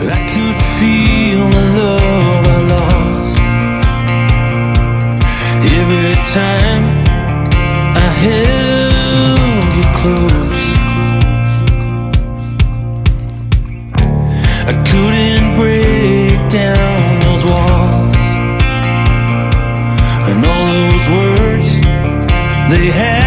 I could feel the love I lost every time I held you close. I couldn't break down those walls, and all those words they had